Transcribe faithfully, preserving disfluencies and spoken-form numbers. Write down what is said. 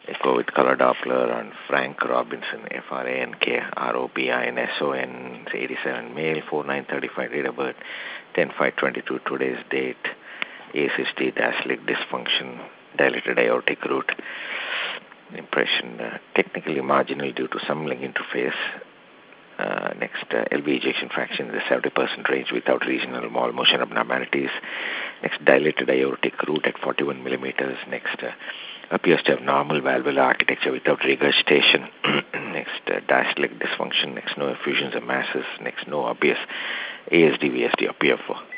echo with color Doppler on Frank Robinson, F R A N K R O B I N S O N, eighty-seven, male, four nine thirty-five, date of birth, ten five twenty-two, today's date, asystole, diastolic dysfunction, dilated aortic root, impression uh, technically marginal due to some link interface. Uh, next, uh, L V ejection fraction in the seventy percent range without regional wall motion abnormalities. Next, dilated aortic root at forty-one millimeters. Next, uh, appears to have normal valvular architecture without regurgitation. Next, uh, diastolic dysfunction. Next, no effusions or masses. Next, no obvious A S D, V S D or P F O.